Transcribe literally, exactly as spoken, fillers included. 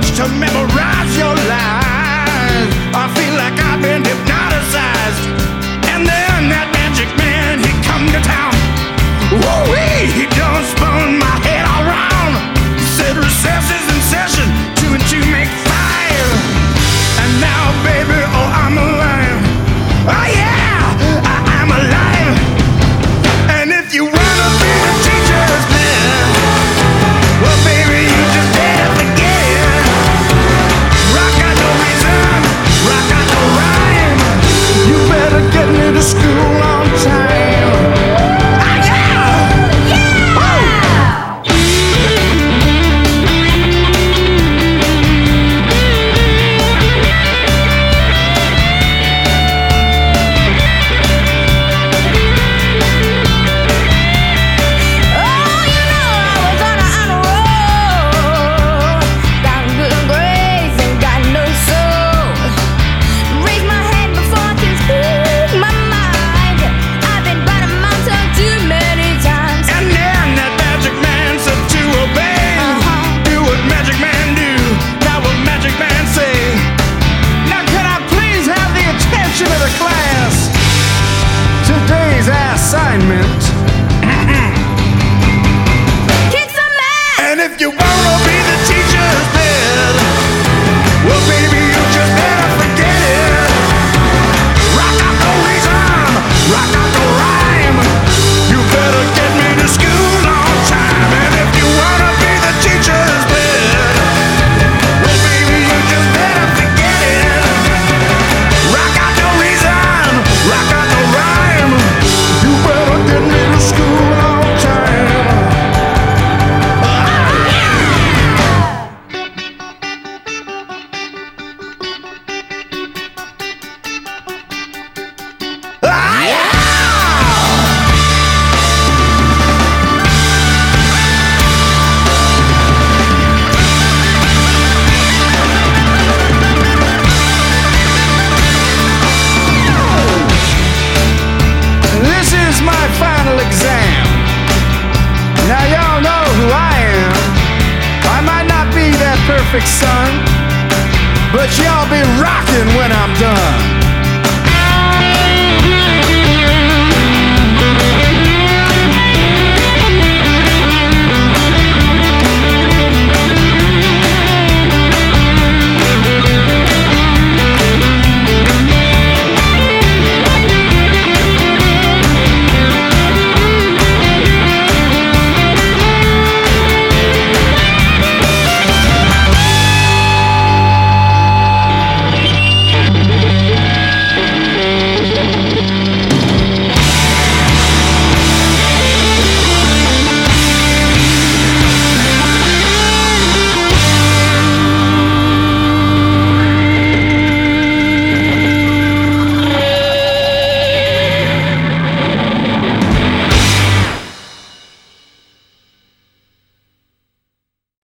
much to memorize your lies. I feel like I've been hypnotized. And then that magic man, he come to town. Woo-wee, he done spun my head around. Said recess is in session, two and two make five. And now, baby, oh, I'm alive. Oh yeah, I, I'm alive. And if you wanna be the teacher's man, well, baby, you just better forget it. Rock got no reason, rock got no rhyme. You better get me to school on time. Oh yeah, yeah. Assignment. Kick some ass! And if you wanna be the teacher's pet, well, baby, you just better forget it. Rock out no reason, rock out no rhyme. You better get me to school on time. And if you wanna be the teacher's pet, well, baby, you just better forget it. Rock out no reason, rock out no rhyme. You better get me to school on time. Ah, yeah! This is my final exam. Now y'all know who I am. I might not be that perfect son, but y'all be rocking when I'm done.